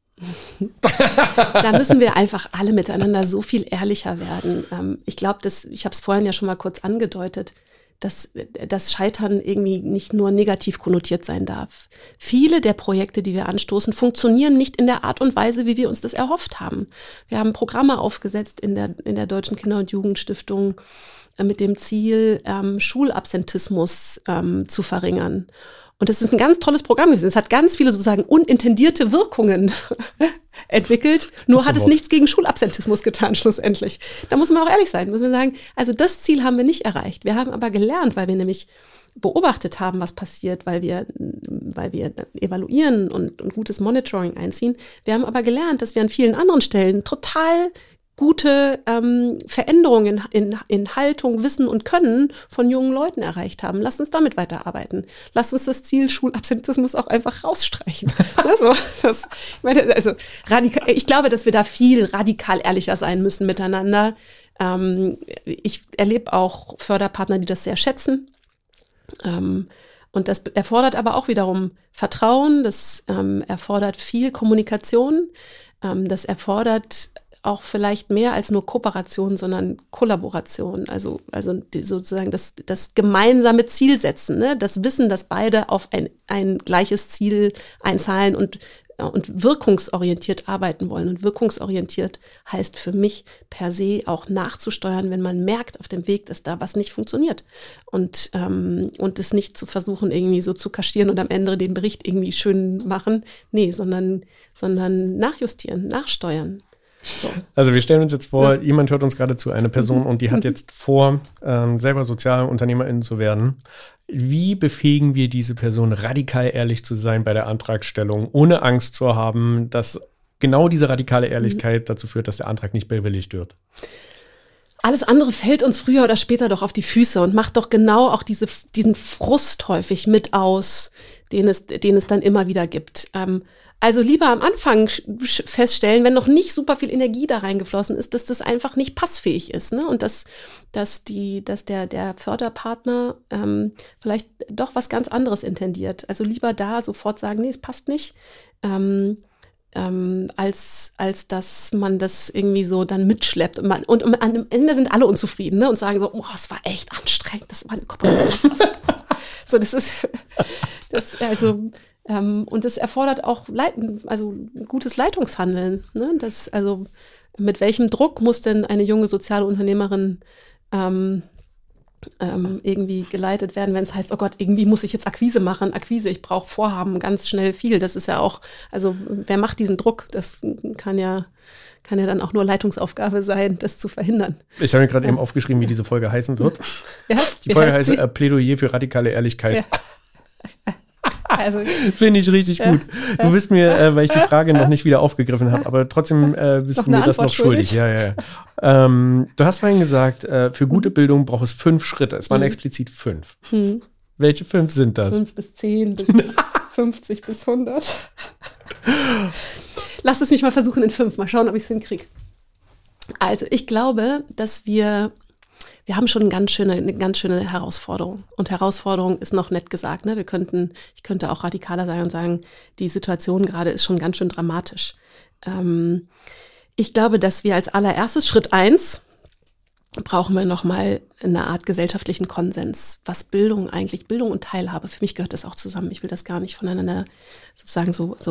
Da müssen wir einfach alle miteinander so viel ehrlicher werden. Ich glaube, ich habe es vorhin ja schon mal kurz angedeutet, dass das Scheitern irgendwie nicht nur negativ konnotiert sein darf. Viele der Projekte, die wir anstoßen, funktionieren nicht in der Art und Weise, wie wir uns das erhofft haben. Wir haben Programme aufgesetzt in der Deutschen Kinder- und Jugendstiftung mit dem Ziel, Schulabsentismus zu verringern. Und das ist ein ganz tolles Programm gewesen. Es hat ganz viele sozusagen unintendierte Wirkungen entwickelt. Nur hat es nichts gegen Schulabsentismus getan, schlussendlich. Da muss man auch ehrlich sein. Müssen wir sagen, also das Ziel haben wir nicht erreicht. Wir haben aber gelernt, weil wir nämlich beobachtet haben, was passiert, weil wir evaluieren und gutes Monitoring einziehen. Wir haben aber gelernt, dass wir an vielen anderen Stellen total gute Veränderungen in Haltung, Wissen und Können von jungen Leuten erreicht haben. Lasst uns damit weiterarbeiten. Lasst uns das Ziel Schulabsentismus auch einfach rausstreichen. Ich glaube, dass wir da viel radikal ehrlicher sein müssen miteinander. Ich erlebe auch Förderpartner, die das sehr schätzen. Und das erfordert aber auch wiederum Vertrauen. Das erfordert viel Kommunikation. Das erfordert auch vielleicht mehr als nur Kooperation, sondern Kollaboration, also sozusagen das gemeinsame Ziel setzen, ne? Das Wissen, dass beide auf ein gleiches Ziel einzahlen und wirkungsorientiert arbeiten wollen. Und wirkungsorientiert heißt für mich per se auch nachzusteuern, wenn man merkt auf dem Weg, dass da was nicht funktioniert. Und es nicht zu versuchen, irgendwie so zu kaschieren und am Ende den Bericht irgendwie schön machen. Nee, sondern nachjustieren, nachsteuern. So. Also wir stellen uns jetzt vor, jemand hört uns gerade zu, eine Person, und die hat jetzt vor, selber Sozialunternehmerin zu werden. Wie befähigen wir diese Person, radikal ehrlich zu sein bei der Antragstellung, ohne Angst zu haben, dass genau diese radikale Ehrlichkeit dazu führt, dass der Antrag nicht bewilligt wird? alles andere fällt uns früher oder später doch auf die Füße und macht doch genau auch diesen Frust häufig mit aus, den es dann immer wieder gibt. Also lieber am Anfang feststellen, wenn noch nicht super viel Energie da reingeflossen ist, dass das einfach nicht passfähig ist, ne? Und dass der Förderpartner vielleicht doch was ganz anderes intendiert. Also lieber da sofort sagen, nee, es passt nicht, als dass man das irgendwie so dann mitschleppt. Und am Ende sind alle unzufrieden, ne? Und sagen so, oh, es war echt anstrengend, das war eine Kooperation. So, und das erfordert auch gutes Leitungshandeln. Ne? Also mit welchem Druck muss denn eine junge soziale Unternehmerin irgendwie geleitet werden, wenn es heißt, oh Gott, irgendwie muss ich jetzt Akquise machen. Ich brauche Vorhaben, ganz schnell viel. Das ist ja auch, also wer macht diesen Druck? Das kann ja dann auch nur Leitungsaufgabe sein, das zu verhindern. Ich habe mir gerade eben aufgeschrieben, wie diese Folge heißen wird. Ja, die Folge heißt Plädoyer für radikale Ehrlichkeit. Ja. Also, finde ich richtig gut. Du bist mir, weil ich die Frage noch nicht wieder aufgegriffen habe, aber trotzdem bist du mir das noch schuldig. Ja. Du hast vorhin gesagt, für gute Bildung braucht es 5 Schritte. Es waren explizit 5. Welche 5 sind das? 5 bis 10 bis 50 bis 100. Lass es mich mal versuchen in 5. Mal schauen, ob ich es hinkriege. Also ich glaube, dass wir haben schon eine ganz schöne Herausforderung. Und Herausforderung ist noch nett gesagt. Ne? Ich könnte auch radikaler sein und sagen, die Situation gerade ist schon ganz schön dramatisch. Ich glaube, dass wir als allererstes Schritt 1 brauchen wir nochmal eine Art gesellschaftlichen Konsens, was Bildung und Teilhabe, für mich gehört das auch zusammen. Ich will das gar nicht voneinander sozusagen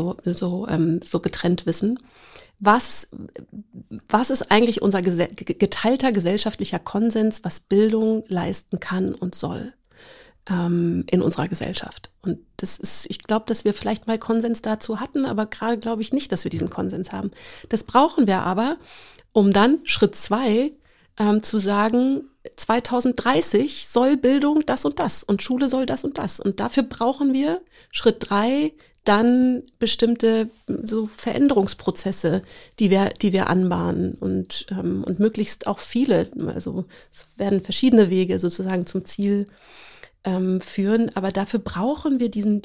so getrennt wissen. Was ist eigentlich unser geteilter gesellschaftlicher Konsens, was Bildung leisten kann und soll in unserer Gesellschaft? Und ich glaube, dass wir vielleicht mal Konsens dazu hatten, aber gerade glaube ich nicht, dass wir diesen Konsens haben. Das brauchen wir aber, um dann Schritt 2 zu sagen, 2030 soll Bildung das und das und Schule soll das und das. Und dafür brauchen wir Schritt 3 dann bestimmte so Veränderungsprozesse, die wir anbahnen und möglichst auch viele. Also es werden verschiedene Wege sozusagen zum Ziel führen, aber dafür brauchen wir diesen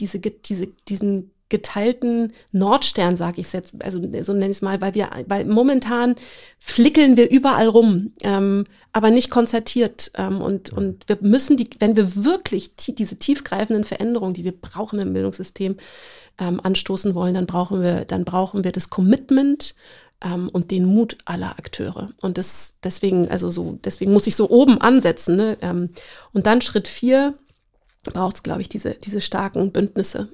geteilten Nordstern, sage ich jetzt, also so nenne ich es mal, weil momentan flickeln wir überall rum, aber nicht konzertiert. Und wir müssen wenn wir wirklich diese tiefgreifenden Veränderungen, die wir brauchen im Bildungssystem, anstoßen wollen, dann brauchen wir das Commitment und den Mut aller Akteure. Und deswegen muss ich so oben ansetzen. Ne? Und dann Schritt 4 braucht es, glaube ich, diese starken Bündnisse.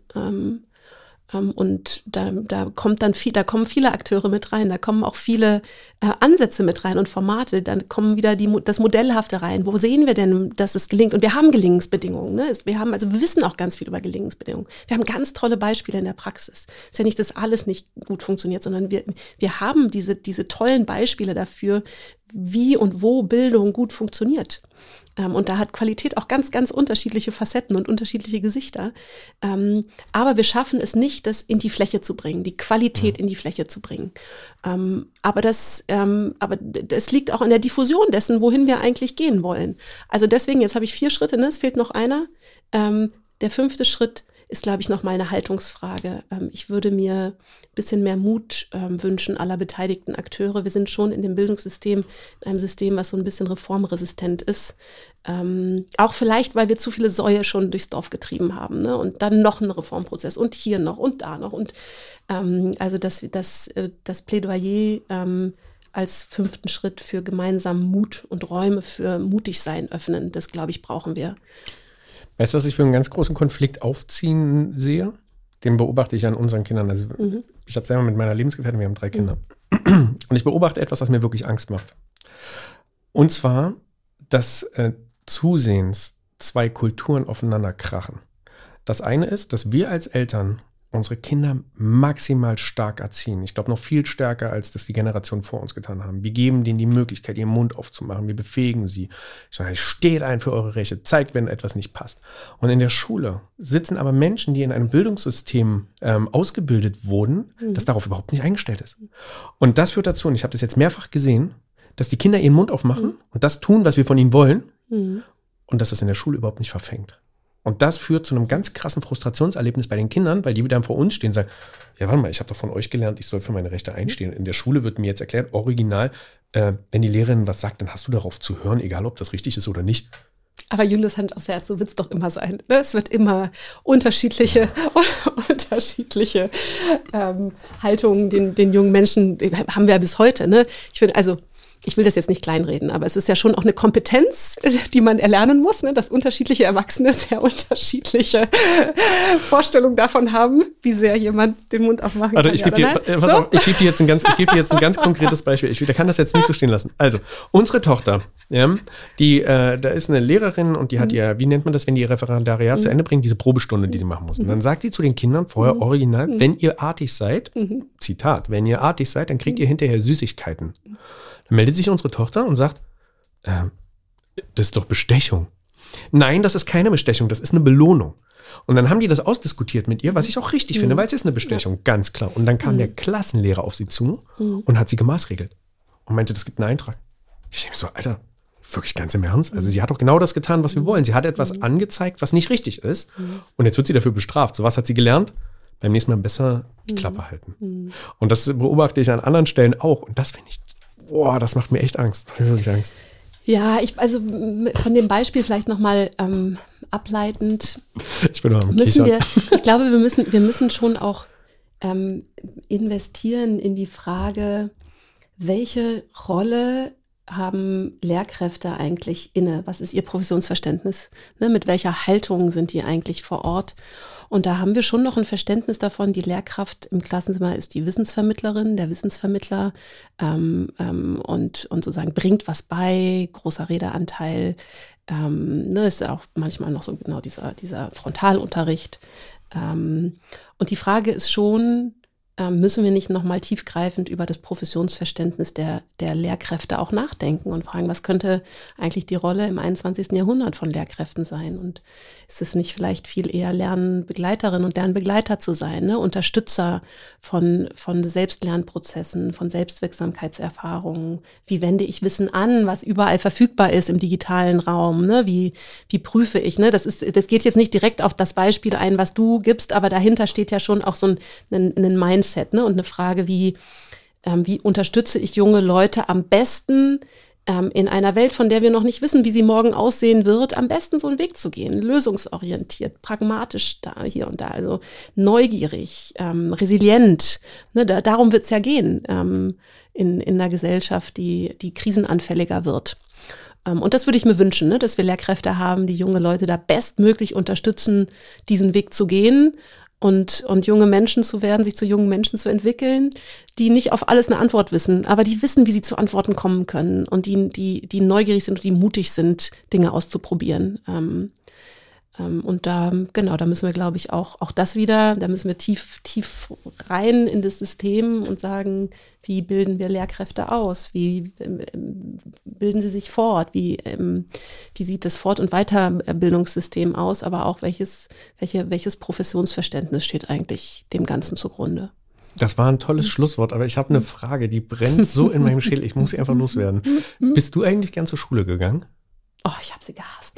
Und da kommen viele Akteure mit rein, da kommen auch viele Ansätze mit rein und Formate, dann kommen wieder das Modellhafte rein. Wo sehen wir denn, dass es gelingt? Und wir haben Gelingensbedingungen. Ne? Wir wissen auch ganz viel über Gelingensbedingungen. Wir haben ganz tolle Beispiele in der Praxis. Es ist ja nicht, dass alles nicht gut funktioniert, sondern wir haben diese tollen Beispiele dafür, wie und wo Bildung gut funktioniert. Und da hat Qualität auch ganz, ganz unterschiedliche Facetten und unterschiedliche Gesichter. Aber wir schaffen es nicht, das in die Fläche zu bringen, die Qualität in die Fläche zu bringen. Aber das liegt auch an der Diffusion dessen, wohin wir eigentlich gehen wollen. Also deswegen, jetzt habe ich 4 Schritte, ne? Es fehlt noch einer. Der 5. Schritt ist, glaube ich, nochmal eine Haltungsfrage. Ich würde mir ein bisschen mehr Mut wünschen aller beteiligten Akteure. Wir sind schon in dem Bildungssystem, in einem System, was so ein bisschen reformresistent ist. Auch vielleicht, weil wir zu viele Säue schon durchs Dorf getrieben haben. Ne? Und dann noch ein Reformprozess und hier noch und da noch. Und also das Plädoyer als 5. Schritt für gemeinsamen Mut und Räume für Mutigsein öffnen, das, glaube ich, brauchen wir. Weißt du, was ich für einen ganz großen Konflikt aufziehen sehe? Den beobachte ich an unseren Kindern. Also ich habe selber mit meiner Lebensgefährtin, wir haben 3 Kinder. Und ich beobachte etwas, was mir wirklich Angst macht. Und zwar, dass zusehends 2 Kulturen aufeinander krachen. Das eine ist, dass wir als Eltern unsere Kinder maximal stark erziehen. Ich glaube, noch viel stärker, als das die Generationen vor uns getan haben. Wir geben denen die Möglichkeit, ihren Mund aufzumachen. Wir befähigen sie. Ich sage, steht ein für eure Rechte, zeigt, wenn etwas nicht passt. Und in der Schule sitzen aber Menschen, die in einem Bildungssystem ausgebildet wurden, das darauf überhaupt nicht eingestellt ist. Und das führt dazu, und ich habe das jetzt mehrfach gesehen, dass die Kinder ihren Mund aufmachen und das tun, was wir von ihnen wollen und dass das in der Schule überhaupt nicht verfängt. Und das führt zu einem ganz krassen Frustrationserlebnis bei den Kindern, weil die dann vor uns stehen und sagen, ja, warte mal, ich habe doch von euch gelernt, ich soll für meine Rechte einstehen. In der Schule wird mir jetzt erklärt, original, wenn die Lehrerin was sagt, dann hast du darauf zu hören, egal ob das richtig ist oder nicht. Aber Julius, Hand aufs Herz, so wird es doch immer sein. Ne? Es wird immer unterschiedliche Haltungen den jungen Menschen, haben wir ja bis heute. Ne? Ich will das jetzt nicht kleinreden, aber es ist ja schon auch eine Kompetenz, die man erlernen muss, ne? Dass unterschiedliche Erwachsene sehr unterschiedliche Vorstellungen davon haben, wie sehr jemand den Mund aufmachen kann. Ich gebe dir jetzt ein ganz konkretes Beispiel. Ich kann das jetzt nicht so stehen lassen. Also, unsere Tochter, ja, da ist eine Lehrerin und die hat ja, wie nennt man das, wenn die ihr Referendariat zu Ende bringt, diese Probestunde, die sie machen muss. Und dann sagt sie zu den Kindern vorher original, wenn ihr artig seid, Zitat, wenn ihr artig seid, dann kriegt ihr hinterher Süßigkeiten. Dann meldet sich unsere Tochter und sagt, das ist doch Bestechung. Nein, das ist keine Bestechung, das ist eine Belohnung. Und dann haben die das ausdiskutiert mit ihr, was ich auch richtig finde, weil es ist eine Bestechung, ganz klar. Und dann kam der Klassenlehrer auf sie zu und hat sie gemaßregelt und meinte, das gibt einen Eintrag. Ich denke mir so, Alter, wirklich ganz im Ernst? Also sie hat doch genau das getan, was wir wollen. Sie hat etwas angezeigt, was nicht richtig ist. Und jetzt wird sie dafür bestraft. So was hat sie gelernt? Beim nächsten Mal besser die Klappe halten. Und das beobachte ich an anderen Stellen auch. Und das finde ich, boah, das macht mir echt Angst. Macht mir wirklich Angst. Ja, also von dem Beispiel vielleicht nochmal ableitend. Ich bin noch am Kichern. Ich glaube, wir müssen schon auch investieren in die Frage, welche Rolle haben Lehrkräfte eigentlich inne? Was ist ihr Professionsverständnis? Ne, mit welcher Haltung sind die eigentlich vor Ort? Und da haben wir schon noch ein Verständnis davon, die Lehrkraft im Klassenzimmer ist die Wissensvermittlerin, der Wissensvermittler und sozusagen bringt was bei, großer Redeanteil. Ist ja auch manchmal noch so genau dieser Frontalunterricht. Und die Frage ist schon, müssen wir nicht nochmal tiefgreifend über das Professionsverständnis der Lehrkräfte auch nachdenken und fragen, was könnte eigentlich die Rolle im 21. Jahrhundert von Lehrkräften sein? Und ist es nicht vielleicht viel eher Lernbegleiterin und Lernbegleiter zu sein, ne? Unterstützer von Selbstlernprozessen, von Selbstwirksamkeitserfahrungen? Wie wende ich Wissen an, was überall verfügbar ist im digitalen Raum? Ne? Wie prüfe ich? Ne? Das geht jetzt nicht direkt auf das Beispiel ein, was du gibst, aber dahinter steht ja schon auch so ein Mindset, ne? Und eine Frage, wie unterstütze ich junge Leute am besten in einer Welt, von der wir noch nicht wissen, wie sie morgen aussehen wird, am besten so einen Weg zu gehen, lösungsorientiert, pragmatisch da, hier und da, also neugierig, resilient. Ne? Darum wird es ja gehen in einer Gesellschaft, die krisenanfälliger wird. Und das würde ich mir wünschen, ne? Dass wir Lehrkräfte haben, die junge Leute da bestmöglich unterstützen, diesen Weg zu gehen. Und junge Menschen zu werden, sich zu jungen Menschen zu entwickeln, die nicht auf alles eine Antwort wissen, aber die wissen, wie sie zu Antworten kommen können und die neugierig sind und die mutig sind, Dinge auszuprobieren. Und da müssen wir, glaube ich, auch das wieder, da müssen wir tief rein in das System und sagen, wie bilden wir Lehrkräfte aus? Wie bilden sie sich fort? Wie sieht das Fort- und Weiterbildungssystem aus? Aber auch welches Professionsverständnis steht eigentlich dem Ganzen zugrunde? Das war ein tolles Schlusswort, aber ich habe eine Frage, die brennt so in meinem Schädel. Ich muss sie einfach loswerden. Bist du eigentlich gern zur Schule gegangen? Oh, ich habe sie gehasst.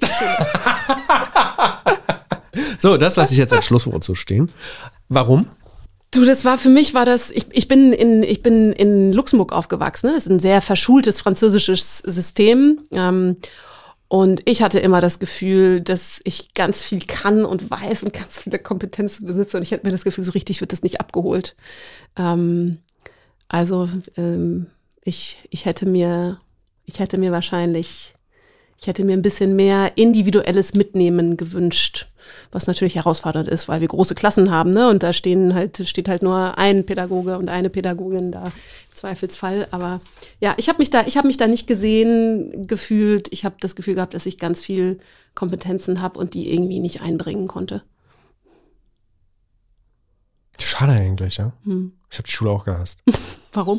So, das lasse ich jetzt als Schlusswort so stehen. Warum? Du, ich bin in Luxemburg aufgewachsen. Das ist ein sehr verschultes französisches System. Und ich hatte immer das Gefühl, dass ich ganz viel kann und weiß und ganz viele Kompetenzen besitze. Und ich hatte mir das Gefühl, so richtig wird das nicht abgeholt. Ich hätte mir ein bisschen mehr individuelles Mitnehmen gewünscht, was natürlich herausfordernd ist, weil wir große Klassen haben, ne? Und da steht halt nur ein Pädagoge und eine Pädagogin da im Zweifelsfall. Aber ja, ich habe mich da nicht gesehen gefühlt. Ich habe das Gefühl gehabt, dass ich ganz viel Kompetenzen habe und die irgendwie nicht einbringen konnte. Schade eigentlich, ja. Ich habe die Schule auch gehasst. Warum?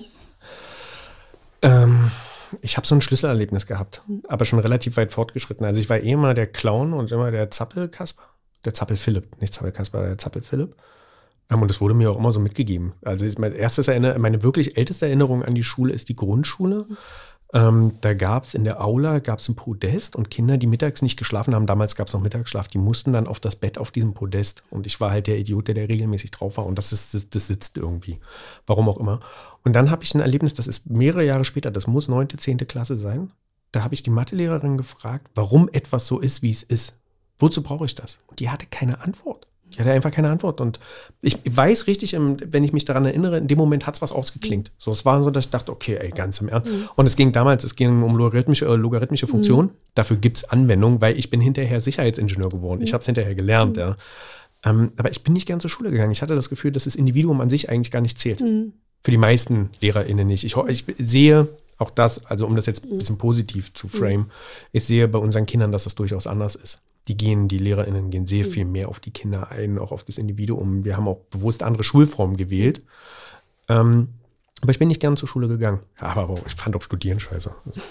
Ich habe so ein Schlüsselerlebnis gehabt, aber schon relativ weit fortgeschritten. Also ich war immer der Clown und immer der Zappel-Kasper. Der Zappel-Philipp, nicht Zappel-Kasper, der Zappel-Philipp. Und das wurde mir auch immer so mitgegeben. Also meine wirklich älteste Erinnerung an die Schule ist die Grundschule. Da gab es in der Aula ein Podest und Kinder, die mittags nicht geschlafen haben, damals gab es noch Mittagsschlaf, die mussten dann auf das Bett auf diesem Podest. Und ich war halt der Idiot, der regelmäßig drauf war. Und das sitzt irgendwie. Warum auch immer. Und dann habe ich ein Erlebnis, das ist mehrere Jahre später, das muss 9., 10. Klasse sein. Da habe ich die Mathelehrerin gefragt, warum etwas so ist, wie es ist. Wozu brauche ich das? Und die hatte keine Antwort. Die hatte einfach keine Antwort. Und ich weiß richtig, wenn ich mich daran erinnere, in dem Moment hat es was ausgeklingt. So, es war so, dass ich dachte, okay, ey, ganz im Ernst. Und es ging um logarithmische Funktionen. Dafür gibt es Anwendungen, weil ich bin hinterher Sicherheitsingenieur geworden. Ich habe es hinterher gelernt, ja. Aber ich bin nicht gern zur Schule gegangen. Ich hatte das Gefühl, dass das Individuum an sich eigentlich gar nicht zählt. Für die meisten LehrerInnen nicht. Ich sehe auch das, also um das jetzt ein bisschen positiv zu framen, ich sehe bei unseren Kindern, dass das durchaus anders ist. Die LehrerInnen gehen sehr viel mehr auf die Kinder ein, auch auf das Individuum. Wir haben auch bewusst andere Schulformen gewählt. Aber ich bin nicht gern zur Schule gegangen. Ja, aber ich fand auch Studieren scheiße.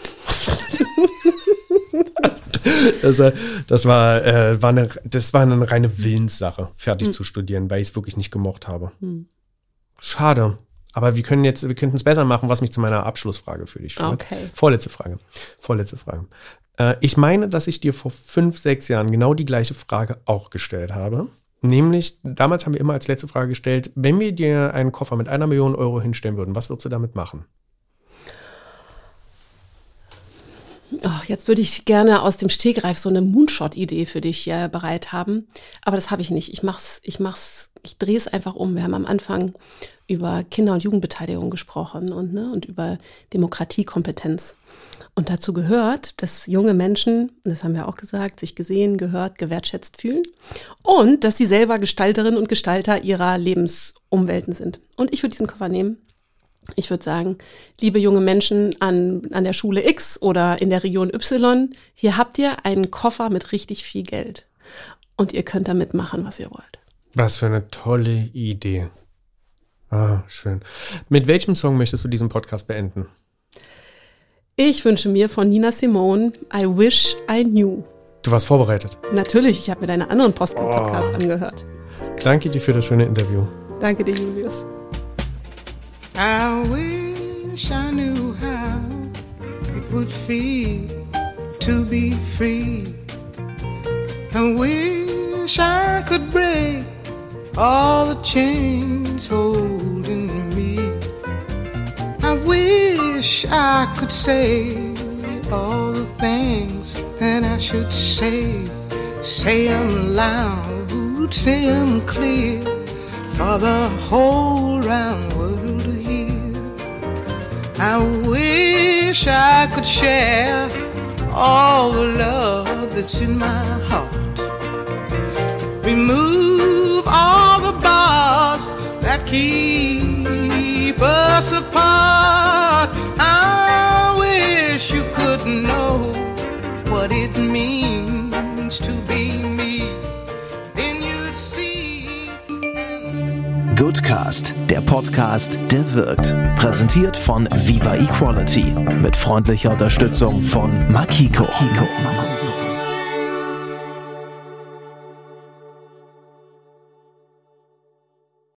Das war eine reine Willenssache, fertig zu studieren, weil ich es wirklich nicht gemocht habe. Schade. Aber wir könnten es besser machen, was mich zu meiner Abschlussfrage für dich führt. Okay. Vorletzte Frage. Ich meine, dass ich dir vor 5, 6 Jahren genau die gleiche Frage auch gestellt habe. Nämlich, damals haben wir immer als letzte Frage gestellt, wenn wir dir einen Koffer mit 1 Million Euro hinstellen würden, was würdest du damit machen? Oh, jetzt würde ich gerne aus dem Stegreif so eine Moonshot-Idee für dich bereit haben. Aber das habe ich nicht. Ich drehe es einfach um. Wir haben am Anfang über Kinder- und Jugendbeteiligung gesprochen und über Demokratiekompetenz. Und dazu gehört, dass junge Menschen, das haben wir auch gesagt, sich gesehen, gehört, gewertschätzt fühlen und dass sie selber Gestalterinnen und Gestalter ihrer Lebensumwelten sind. Und ich würde diesen Koffer nehmen. Ich würde sagen, liebe junge Menschen an der Schule X oder in der Region Y, hier habt ihr einen Koffer mit richtig viel Geld. Und ihr könnt damit machen, was ihr wollt. Was für eine tolle Idee. Ah, schön. Mit welchem Song möchtest du diesen Podcast beenden? Ich wünsche mir von Nina Simone I Wish I Knew. Du warst vorbereitet. Natürlich, ich habe mir deine anderen Podcasts angehört. Danke dir für das schöne Interview. Danke dir, Julius. I wish I knew how it would feel to be free. I wish I could break all the chains holding me. I wish I could say all the things that I should say. Say them loud, say them clear for the whole round world to hear. I wish I could share all the love that's in my heart. Remove all the bars that keep us apart. I wish you could know what it means to be me. Then you'd see. Goodcast, der Podcast, der wirkt. Präsentiert von Viva Equality mit freundlicher Unterstützung von Makiko.